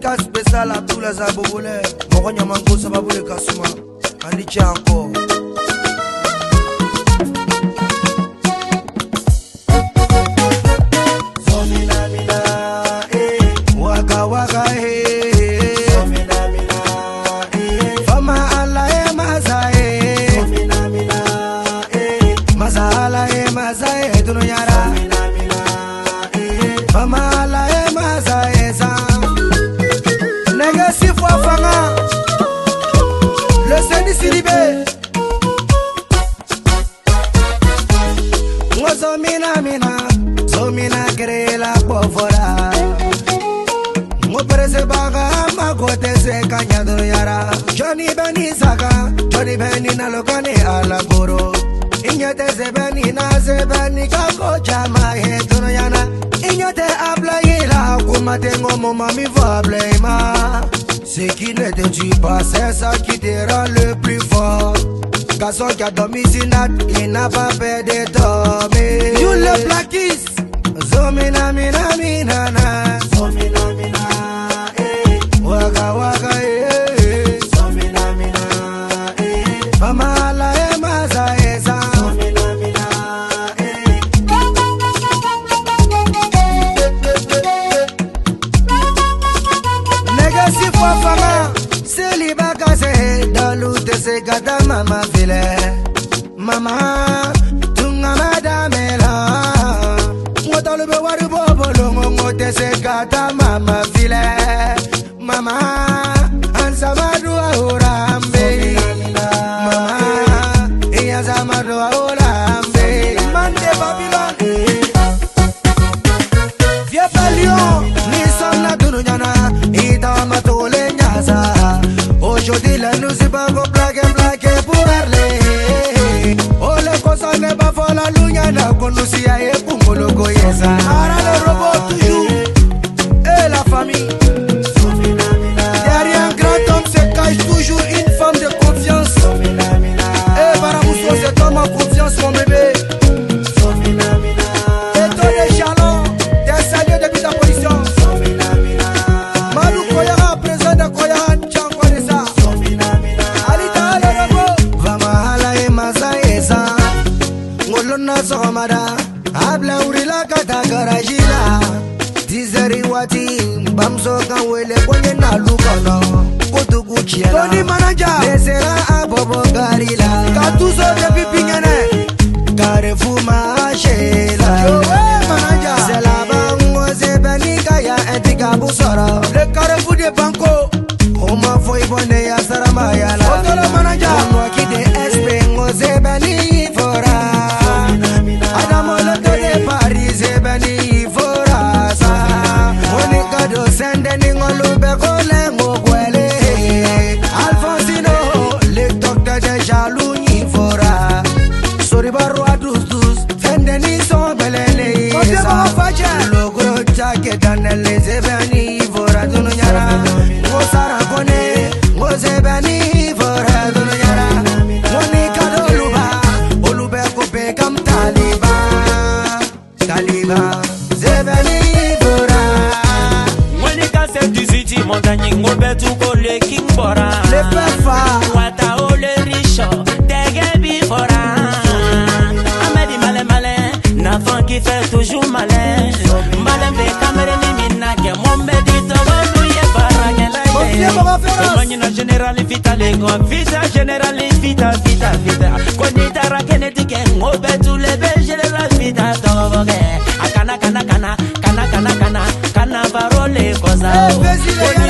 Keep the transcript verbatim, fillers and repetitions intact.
dédicace spéciale à tous les abobolais. Moronya Mango, ça va vous les Kasuma. Anitia encore. Zomina mina, zomina kere la povora. Mo perese baga ma kote se kanyado yara. Johnny Benny saka, Johnny Benny na lokane ala goro. Inyete se Benny na se Benny kako chama he tono yana. Inyete habla yela kumate ngomo mami va blema. Ce qui ne te tue pas, c'est ça qui te rend le plus fort. Garçon qui a dormi sinat, il n'a pas peur de dormir. You le plaquis, zomina mina mina na, zomina mina, eh, waka waka eh, zomina mina, eh, mama la eh maza esa, zomina mina, eh. Nega si fwa fanga, se li baka se dalute se gata mama vile. Mama, tunga madamela. Ngota lube wari bobo longo ngote se gata mama vile. Mama, ansa madua urambe. Mama, iyansa madua urambe. Mande Babylon. Vieux Balion, ni sommes la dounyana. Ida matole nyasa. Aujourd'hui la nous c'est pas go blague blague pour parler. Oh le cosa ne va pas la lunya na konusia e pungolo goyesa. Ara le robot toujours et la famille. Derrière un grand homme se cache toujours une femme de confiance. Et Baramousso c'est homme en confiance mon bébé. Et toi les jalons, t'es salué depuis ta position. Malou Koyara, président de Koyara, tiens quoi de ça. Alita le robot, Vama hala e maza esa. Ngolona somada, habla urila kata garajila. Dizeri wati, bamso kanwele kwenye na lukono. Kutu kuchiela, Tony Manager, lesera abobo garila. Katuzo de pipingene, karefuma ashela. Yowe Manager, selaba ngoze benika ya etika busara. Le carrefour de Banco, oma foi bonne ya sarama yala. Otolo Manager, onwa kide espe ngoze beni fora. Adamo loto de Paris e beni fora sa. Monica do sende ni ngolube kole ngogwele. Alfonsino, le docteur de jaloux ni fora. Sori baro adus dus, sende ni son belele. Lo gros jacket dans les ebeni fora dunu nyara. Ngosara kone, ngoze beni fora dunu nyara. Monica do luba, olube kope kam Taliban, Taliban, zebeni fora. Monica c'est du city montagne, ngobe tu kole king bora. Le pefa, Wata o le riche, dege fora. Amedi malin malin, n'enfant qui fait toujours malin. Malin be camere ni mina ke mombe di tolo ye baragela. Manyina general vita lego, vita general vita vita vita. Konita rakene tike ngobe tu le be general vita toboge. Akana kana kana kana kana kana kana varole koza.